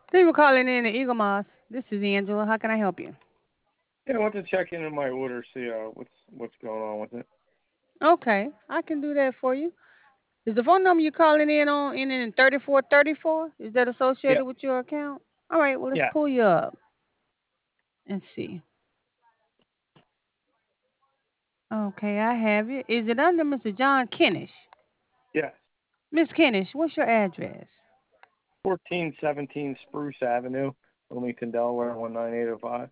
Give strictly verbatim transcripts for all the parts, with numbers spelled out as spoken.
Thank you for calling in the Eagle Moss. This is Angela. How can I help you? Yeah, I want to check in on my order, see uh, what's what's going on with it. Okay, I can do that for you. Is the phone number you're calling in on ending in thirty-four thirty-four? Is that Yeah, associated with your account? All right, well, let's yeah, pull you up and see. Okay, I have it. Is it under Mister John Kennish? yes. Miss Kennish, what's your address? Fourteen seventeen Spruce Avenue, Wilmington, Delaware one nine eight zero five.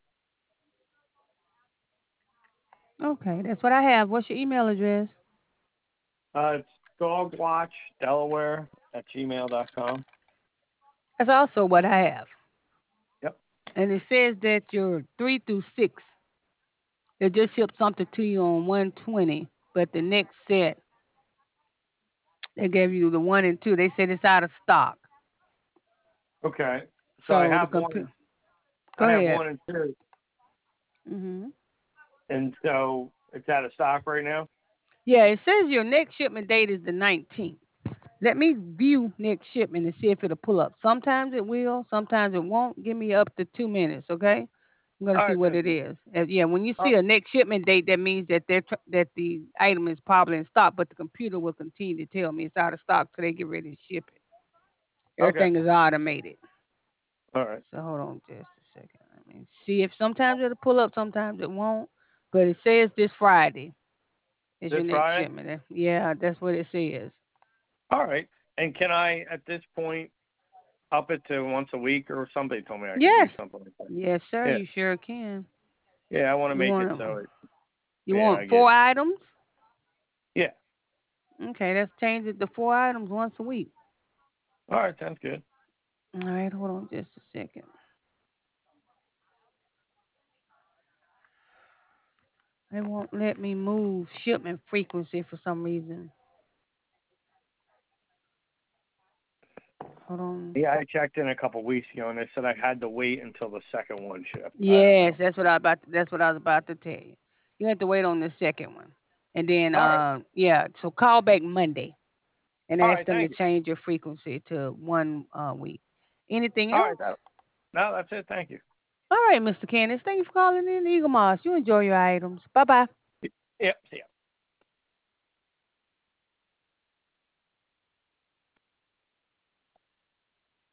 Okay, that's what I have. What's your email address? Uh, it's dogwatch delaware at gmail dot com. That's also what I have. Yep. And it says that you're three through six. They just shipped something to you on one twenty, but the next set they gave you the one and two. They said it's out of stock. Okay. So I So the have one. computer. Go I have ahead. one and two, Mhm. and so it's out of stock right now. Yeah, it says your next shipment date is the nineteenth. Let me view next shipment and see if it'll pull up. Sometimes it will, sometimes it won't. Give me up to two minutes, okay? I'm gonna All see right, what sounds it good. is. Uh, yeah, when you Uh, see a next shipment date, that means that they're tr- that the item is probably in stock, but the computer will continue to tell me it's out of stock till they get ready to ship it. okay. Everything is automated. All right. So hold on just a second. Let me see if sometimes it'll pull up, sometimes it won't. But it says this Friday is This your next Friday. shipment. Uh, Yeah, that's what it says. All right. And can I, at this point, up it to once a week or somebody told me I could do Yes. something like that? Yes, sir, Yeah. you sure can. Yeah, I want to You make it want so it, you yeah, want I get, four items? yeah. Okay, let's change it to four items once a week. All right, sounds good. All right, hold on just a second. It won't let me move shipment frequency for some reason. Hold on. Yeah, I checked in a couple weeks ago and they said I had to wait until the second one shipped. I don't Yes, know. that's what I about. That's what I was about to tell you. You have to wait on the second one, and then All right. uh, yeah. So call back Monday and All ask right, them to thank you. change your frequency to one uh, week. Anything All right, else? that, no, that's it. Thank you. All right, Mister Candace. Thank you for calling in Eagle Moss. You enjoy your items. Bye bye. Yep, see ya.